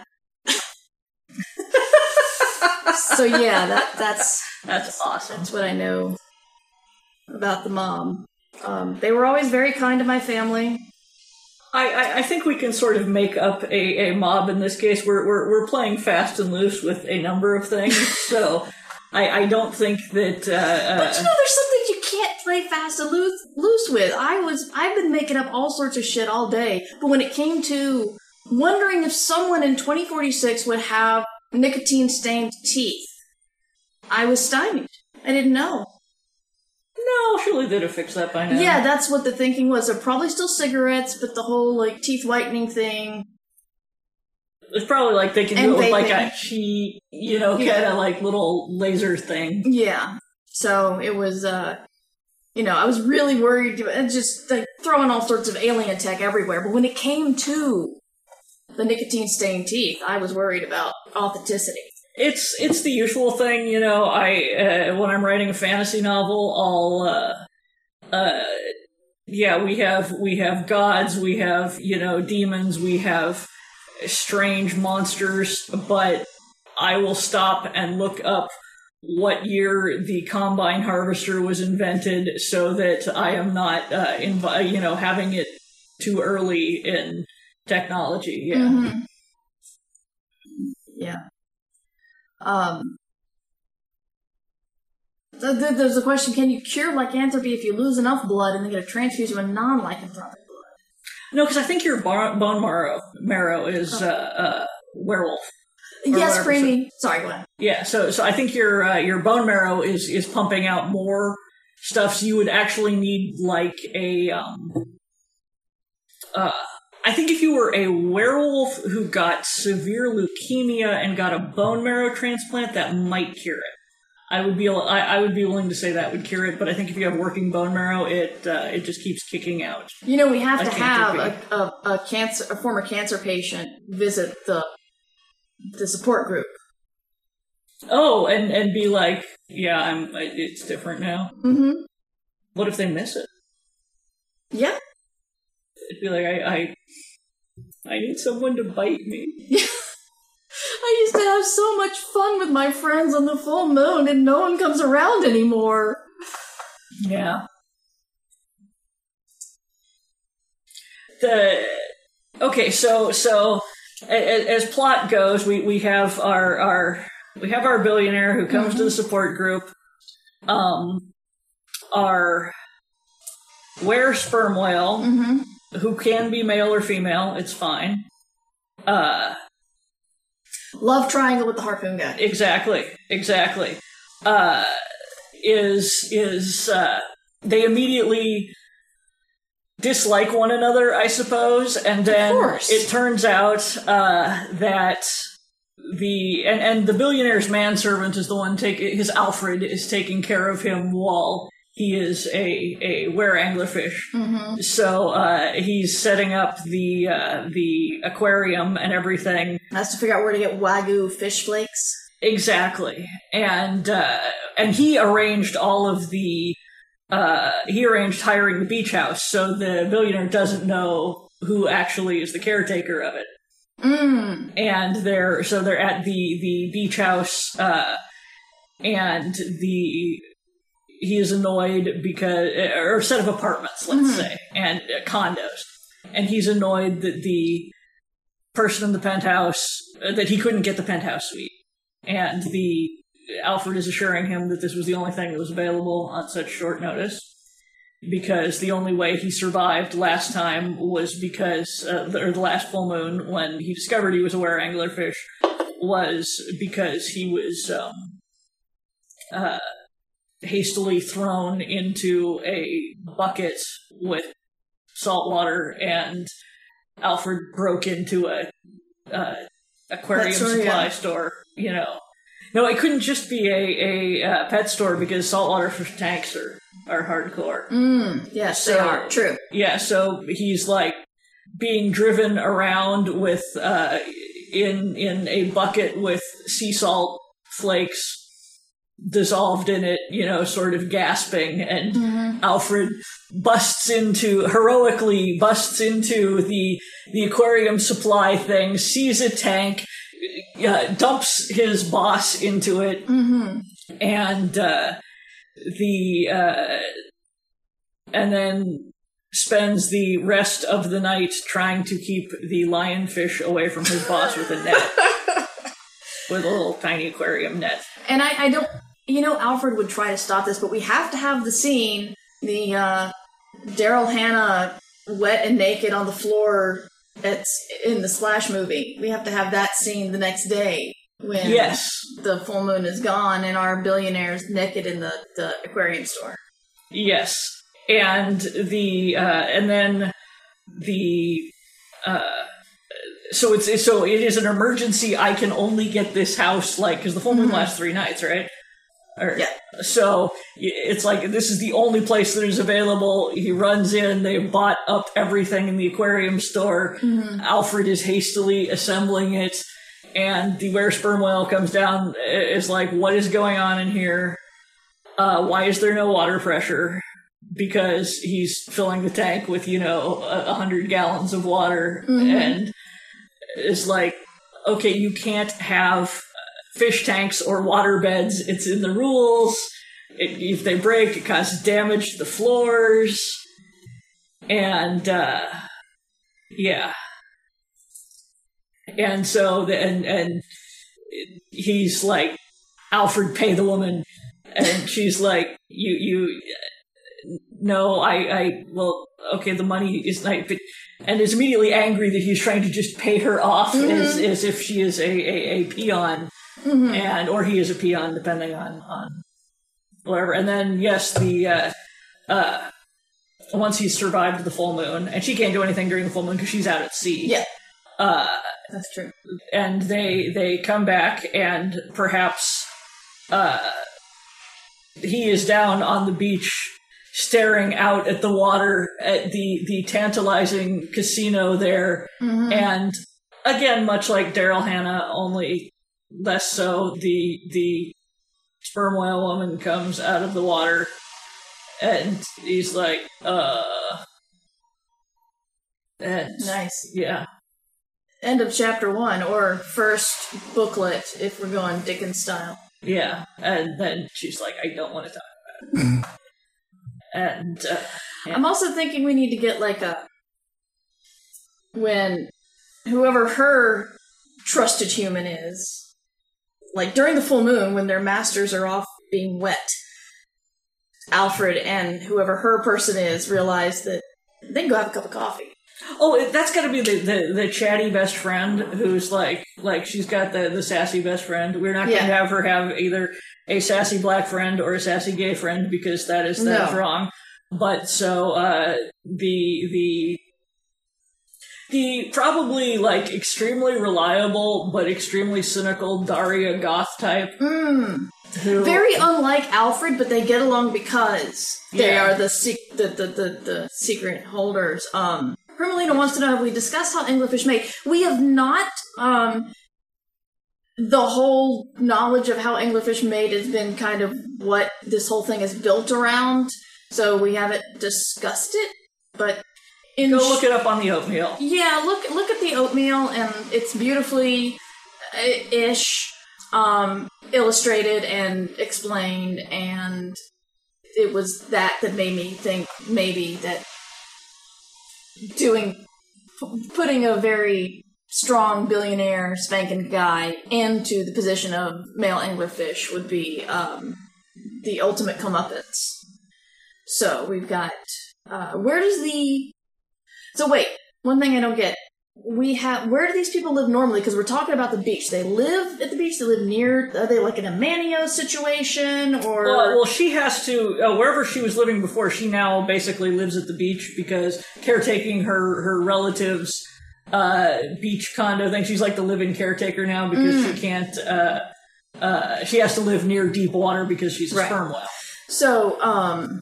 So yeah, that, that's... That's awesome. That's what I know about the mom. Um, they were always very kind to my family. I, I, I think we can sort of make up a, a mob in this case. We're, we're we're playing fast and loose with a number of things, so I, I don't think that. Uh, uh, but you know, there's something you can't play fast and loose loose with. I was I've been making up all sorts of shit all day, but when it came to wondering if someone in twenty forty-six would have nicotine stained teeth, I was stymied. I didn't know. No, surely they'd have fixed that by now. Yeah, that's what the thinking was. They're probably still cigarettes, but the whole, like, teeth whitening thing. It's probably like they can and do it with, vaping. like, a cheat, you know, Yeah. kind of, like, little laser thing. Yeah. So, it was, uh, you know, I was really worried, and just, like, throwing all sorts of alien tech everywhere. But when it came to the nicotine-stained teeth, I was worried about authenticity. It's it's the usual thing, you know. I uh, when I'm writing a fantasy novel, I'll uh, uh, yeah, we have we have gods, we have you know demons, we have strange monsters, but I will stop and look up what year the combine harvester was invented, so that I am not uh, inv- you know having it too early in technology. Yeah. Mm-hmm. Yeah. Um, th- th- there's a question, can you cure lycanthropy if you lose enough blood and then get a transfusion of non-lycanthropic blood? No, because I think your bar- bone marrow, marrow is uh, uh, werewolf. Yes, whatever. Creamy. Sorry, go ahead. Yeah, so so I think your uh, your bone marrow is is pumping out more stuff, so you would actually need like a um uh I think if you were a werewolf who got severe leukemia and got a bone marrow transplant, that might cure it. I would be I, I would be willing to say that would cure it, but I think if you have working bone marrow, it uh, it just keeps kicking out. You know, we have I to can't have repeat. a, a, a cancer, a former cancer patient visit the the support group. Oh, and and be like, yeah, I'm. It's different now. Mm-hmm. What if they miss it? Yeah. It'd be like, I, I, I need someone to bite me. I used to have so much fun with my friends on the full moon, and no one comes around anymore. Yeah. The okay, so so as, as plot goes, we, we have our our we have our billionaire who comes mm-hmm. to the support group. Um, our were sperm whale, mm-hmm. who can be male or female. It's fine. Uh. Love triangle with the harpoon guy. Exactly, exactly. Uh, is is uh, they immediately dislike one another, I suppose, and then it turns out uh, that the and, and the billionaire's manservant is the one take his Alfred is taking care of him while he is a a were-anglerfish. Mm-hmm. So uh, he's setting up the uh, the aquarium and everything. Has to figure out where to get Wagyu fish flakes. Exactly, and uh, and he arranged all of the uh, he arranged hiring the beach house, so the billionaire doesn't know who actually is the caretaker of it. Mm. And they're so they're at the the beach house, uh, and the. He is annoyed because, or a set of apartments, let's mm-hmm. say, and uh, condos. And he's annoyed that the person in the penthouse, uh, that he couldn't get the penthouse suite. And the Alfred is assuring him that this was the only thing that was available on such short notice. Because the only way he survived last time was because, uh, the, or the last full moon, when he discovered he was a were-anglerfish, was because he was, um, uh, hastily thrown into a bucket with salt water, and Alfred broke into a uh, aquarium store, supply yeah. store. You know, no, it couldn't just be a a uh, pet store because saltwater fish tanks are are hardcore. Mm, yes, so, they are true. Yeah, so he's like being driven around with uh, in in a bucket with sea salt flakes dissolved in it, you know, sort of gasping, and mm-hmm. Alfred busts into, heroically busts into the the aquarium supply thing, sees a tank, uh, dumps his boss into it, mm-hmm. and uh, the uh, and then spends the rest of the night trying to keep the lionfish away from his boss with a net, with a little tiny aquarium net. And I, I don't. You know, Alfred would try to stop this, but we have to have the scene, the uh, Daryl Hannah wet and naked on the floor at, in the Slash movie. We have to have that scene the next day when yes. the full moon is gone and our billionaire's naked in the, the aquarium store. Yes. And the, uh, and then the, uh, so it's, it's, so it is an emergency. I can only get this house, like, because the full moon mm-hmm. lasts three nights, right? Or, yeah. So it's like, this is the only place that is available. He runs in, they've bought up everything in the aquarium store. Mm-hmm. Alfred is hastily assembling it, and the were sperm whale comes down, is like, what is going on in here? Uh, why is there no water pressure? Because he's filling the tank with, you know, a hundred gallons of water, mm-hmm. and it's like, okay, you can't have fish tanks or water beds. It's in the rules. It, if they break, it causes damage to the floors. And, uh, yeah. And so, the, and, and he's like, Alfred, pay the woman. And she's like, you, you, no, I, I, well, okay, the money is not, but, and is immediately angry that he's trying to just pay her off mm-hmm. as, as if she is a, a, a peon, mm-hmm. and, or he is a peon, depending on, on whatever. And then, yes, the, uh, uh, once he's survived the full moon, and she can't do anything during the full moon because she's out at sea. Yeah. Uh, that's true. And they, they come back, and perhaps, uh, he is down on the beach staring out at the water at the, the tantalizing casino there. Mm-hmm. And again, much like Daryl Hannah, only less so, the, the sperm whale woman comes out of the water and he's like, uh, and nice. Yeah. End of chapter one, or first booklet, if we're going Dickens style. Yeah. And then she's like, I don't want to talk about it. And uh, yeah. I'm also thinking we need to get like a when whoever her trusted human is, like during the full moon when their masters are off being wet, Alfred and whoever her person is realize that they can go have a cup of coffee. Oh, that's got to be the, the, the chatty best friend who's like, like she's got the, the sassy best friend. We're not yeah. going to have her have either a sassy black friend or a sassy gay friend because that is that's no. wrong. But so uh, the the the probably like extremely reliable but extremely cynical Daria Goth type. Mm. Who, Very unlike Alfred, but they get along because they yeah. are the, se- the, the the the secret holders. Um. Primalina wants to know, have we discussed how anglerfish made? We have not. Um, the whole knowledge of how anglerfish made has been kind of what this whole thing is built around, so we haven't discussed it, but... in Go look sh- it up on the oatmeal. Yeah, look look at the oatmeal, and it's beautifully-ish um, illustrated and explained, and it was that that made me think maybe that doing, putting a very strong billionaire spanking guy into the position of male anglerfish would be um, the ultimate comeuppance. So we've got, uh, where does the, so wait, one thing I don't get, we have, where do these people live normally? Because we're talking about the beach. They live at the beach, they live near, are they like in a Manio situation, or? Well, well she has to, uh, wherever she was living before, she now basically lives at the beach because caretaking her, her relatives' uh, beach condo thing, she's like the live-in caretaker now because mm. she can't, uh, uh, she has to live near deep water because she's a right. sperm whale. So, um,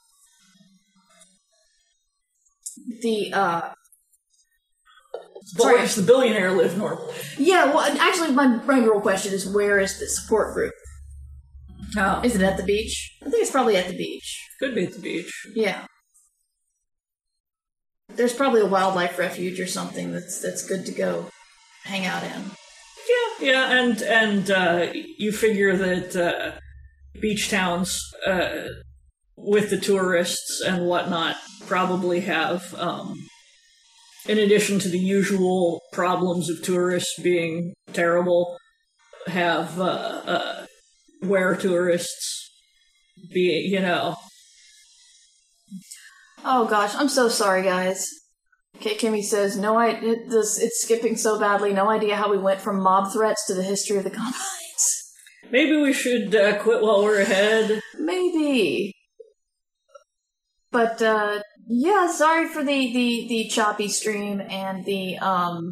the, uh, But where does the billionaire live normally? Yeah, well, actually, my, my real question is, where is the support group? Oh. Is it at the beach? I think it's probably at the beach. Could be at the beach. Yeah. There's probably a wildlife refuge or something that's that's good to go hang out in. Yeah, yeah, and and uh, you figure that uh, beach towns, uh, with the tourists and whatnot, probably have... Um, in addition to the usual problems of tourists being terrible, have, uh, uh, where tourists be, you know. Oh gosh, I'm so sorry, guys. Okay, Kimmy says, no, I, it, this, it's skipping so badly, no idea how we went from mob threats to the history of the Combines. Maybe we should uh, quit while we're ahead. Maybe. But, uh, yeah, sorry for the, the, the choppy stream and the, um,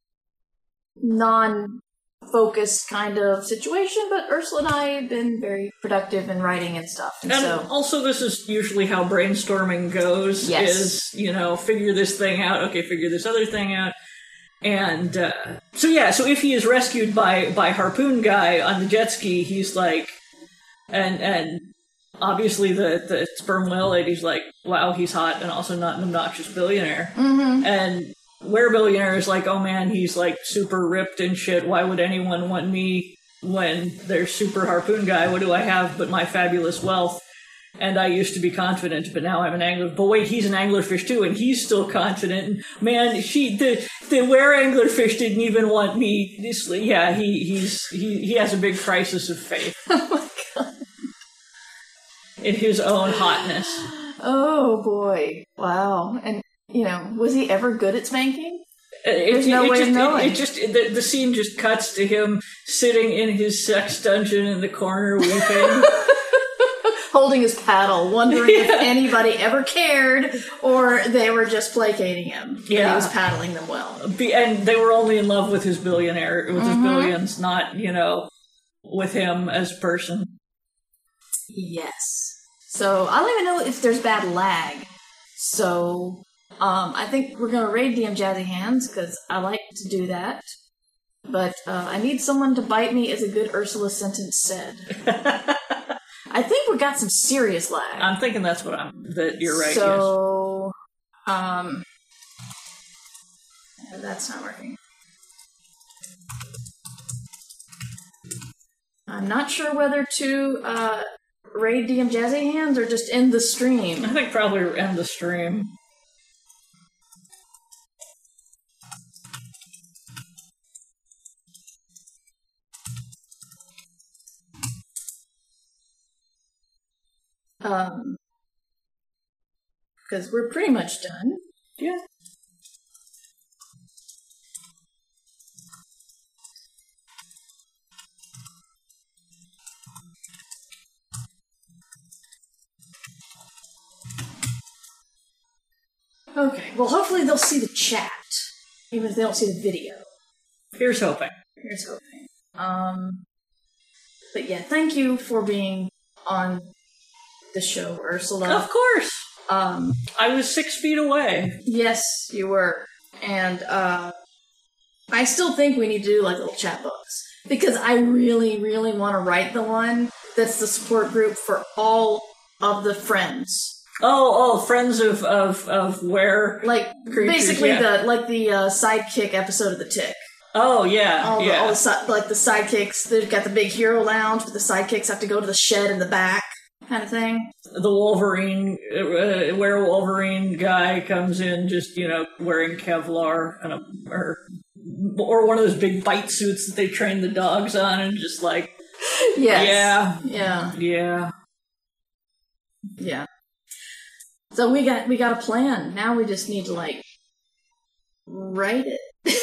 non-focused kind of situation, but Ursula and I have been very productive in writing and stuff. And, and so, also, this is usually how brainstorming goes, yes. is, you know, figure this thing out, okay, figure this other thing out. And, uh, so yeah, so if he is rescued by, by Harpoon Guy on the jet ski, he's like, and, and, obviously, the, the sperm whale lady's like, wow, he's hot and also not an obnoxious billionaire. Mm-hmm. And where billionaire is like, oh man, he's like super ripped and shit. Why would anyone want me when there's super Harpoon Guy? What do I have but my fabulous wealth? And I used to be confident, but now I'm an angler. But wait, he's an anglerfish too, and he's still confident. Man, she the the where anglerfish didn't even want me. This, yeah, he he's he he has a big crisis of faith. Oh my god. In his own hotness. Oh, boy. Wow. And, you know, was he ever good at spanking? It, There's it, no it way just, of knowing. It, it just the, the scene just cuts to him sitting in his sex dungeon in the corner weeping. Holding his paddle, wondering yeah. if anybody ever cared, or they were just placating him. Yeah. He was paddling them well. Be, and they were only in love with his billionaire, with mm-hmm. his billions, not, you know, with him as a person. Yes. So, I don't even know if there's bad lag. So, um, I think we're going to raid D M Jazzy Hands, because I like to do that. But uh, I need someone to bite me, as a good Ursula sentence said. I think we got some serious lag. I'm thinking that's what I'm, that you're right, so, yes. um, that's not working. I'm not sure whether to, uh, raid D M Jazzy Hands or just end the stream. I think probably end the stream. Um, because we're pretty much done. Yeah. Okay, well, hopefully they'll see the chat, even if they don't see the video. Here's hoping. Here's hoping. Um, but yeah, thank you for being on the show, Ursula. Of course. Um, I was six feet away. Yes, you were. And, uh, I still think we need to do, like, little chat books. Because I really, really want to write the one that's the support group for all of the friends. Oh, oh, friends of, of, of where? Like, creatures, basically yeah. the, like the, uh, sidekick episode of The Tick. Oh, yeah, all yeah. The, all the, si- like, the sidekicks, they've got the big hero lounge, but the sidekicks have to go to the shed in the back. Kind of thing. The Wolverine, uh, where Wolverine guy comes in just, you know, wearing Kevlar and a, or, or one of those big bite suits that they train the dogs on and just like, yes. yeah, yeah, yeah, yeah. So we got, we got a plan. Now we just need to like, write it.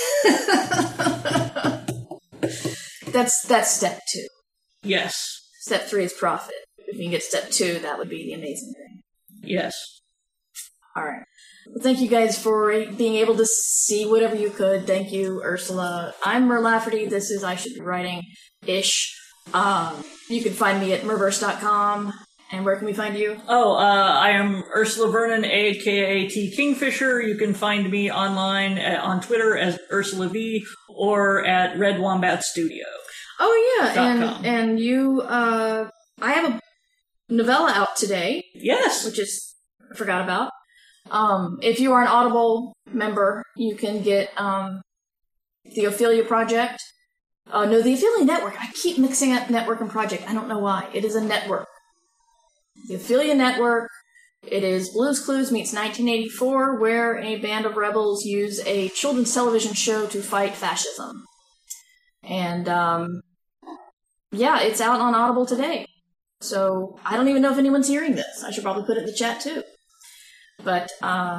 that's, that's step two. Yes. Step three is profit. If you can get step two, that would be the amazing thing. Yes. All right. Well, thank you guys for being able to see whatever you could. Thank you, Ursula. I'm Mer Lafferty. This is I Should Be Writing-ish. Um, you can find me at merverse dot com. And where can we find you? Oh, uh, I am Ursula Vernon, a k a. T. Kingfisher. You can find me online at, on Twitter as Ursula V or at Red Wombat Studio. Oh, yeah. Dot And, com. and you, uh, I have a novella out today. Yes. Which is, I forgot about. Um, if you are an Audible member, you can get, um, the Ophelia Project. Uh, no, the Ophelia Network. I keep mixing up network and project. I don't know why. It is a network. The Ophelia Network. It is Blue's Clues meets nineteen eighty-four, where a band of rebels use a children's television show to fight fascism. And, um, yeah, it's out on Audible today. So, I don't even know if anyone's hearing this. I should probably put it in the chat, too. But, uh...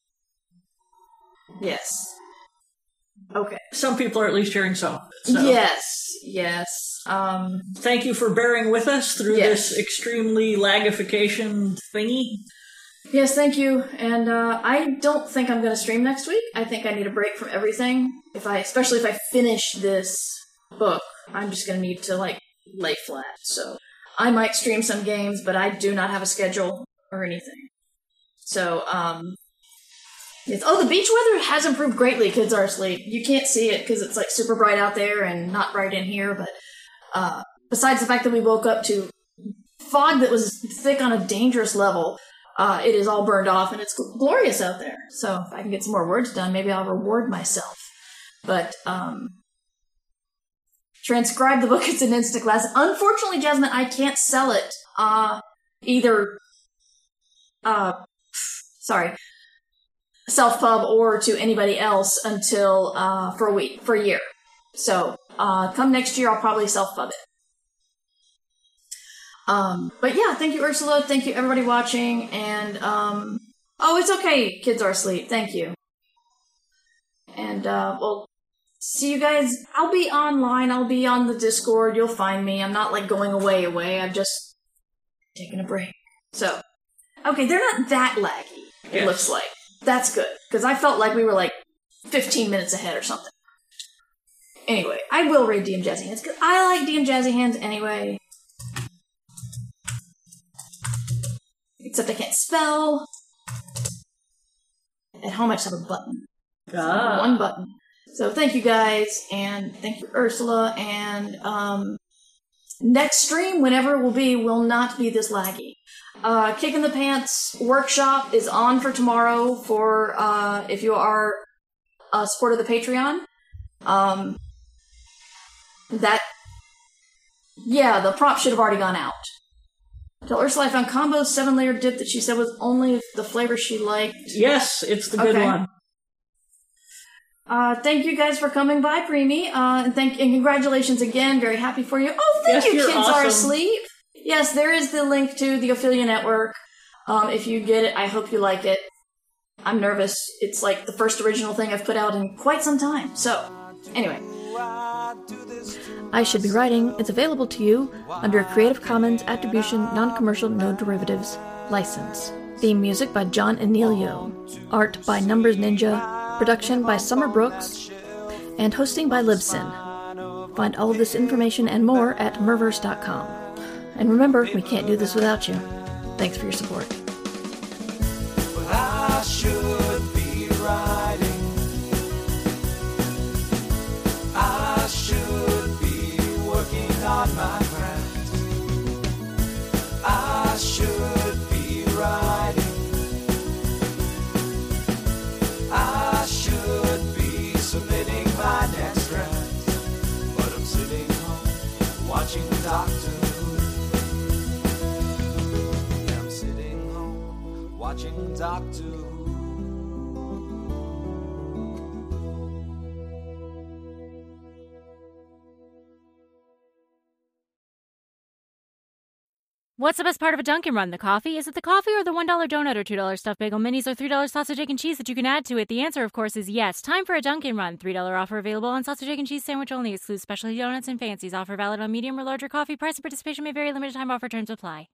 yes. Okay. Some people are at least hearing some of it. So. Yes, yes. Um... Thank you for bearing with us through yes. this extremely lagification thingy. Yes, thank you. And, uh, I don't think I'm gonna stream next week. I think I need a break from everything. If I, especially if I finish this book, I'm just gonna need to, like, lay flat, so... I might stream some games, but I do not have a schedule or anything. So, um... It's, oh, the beach weather has improved greatly, kids are asleep. You can't see it because it's, like, super bright out there and not bright in here, but, uh... besides the fact that we woke up to fog that was thick on a dangerous level, uh, it is all burned off and it's glorious out there. So, if I can get some more words done, maybe I'll reward myself. But, um... transcribe the book, it's an instant class. Unfortunately, Jasmine, I can't sell it, uh, either, uh, sorry, self-pub or to anybody else until, uh, for a week, for a year. So, uh, come next year, I'll probably self-pub it. Um, but yeah, thank you, Ursula. Thank you, everybody watching. And, um, oh, it's okay. Kids are asleep. Thank you. And, uh, well, see you guys. I'll be online. I'll be on the Discord. You'll find me. I'm not, like, going away away. I'm just taking a break. So, okay, they're not that laggy, it Yes. looks like. That's good. Because I felt like we were, like, fifteen minutes ahead or something. Anyway, I will read D M Jazzy Hands, because I like D M Jazzy Hands anyway. Except I can't spell. At home I just have a button. Ah. One button. So thank you guys, and thank you Ursula, and um, next stream, whenever it will be, will not be this laggy. Uh, Kick in the Pants workshop is on for tomorrow for, uh, if you are a supporter of the Patreon. Um, that, yeah, the prompt should have already gone out. Tell Ursula I found Combo's seven-layer dip that she said was only the flavor she liked. Yes, it's the good Okay. one. Uh, thank you guys for coming by, Preemie. Uh, and thank and congratulations again. Very happy for you. Oh, thank Yes, you, you're Kids Are awesome. Asleep. Yes, there is the link to the Ophelia Network. Um, if you get it, I hope you like it. I'm nervous. It's like the first original thing I've put out in quite some time. So, anyway. I Should Be Writing is available to you under a Creative Commons Attribution Non-Commercial No Derivatives license. Theme music by John Anelio. Art by Numbers Ninja. Production by Summer Brooks. And hosting by Libsyn. Find all of this information and more at Merverse dot com. And remember, we can't do this without you. Thanks for your support. But I should be writing. I should be working on my craft. I should be writing. I should be submitting my next draft. But I'm sitting home watching Doctor Who. Yeah, I'm sitting home watching Doctor Who. What's the best part of a Dunkin' Run? The coffee? Is it the coffee or the one dollar donut or two dollar stuffed bagel minis or three dollar sausage, egg, and cheese that you can add to it? The answer, of course, is yes. Time for a Dunkin' Run. three dollar offer available on sausage, egg, and cheese sandwich only. Excludes specialty donuts and fancies. Offer valid on medium or larger coffee. Price and participation may vary. Limited time offer. Terms apply.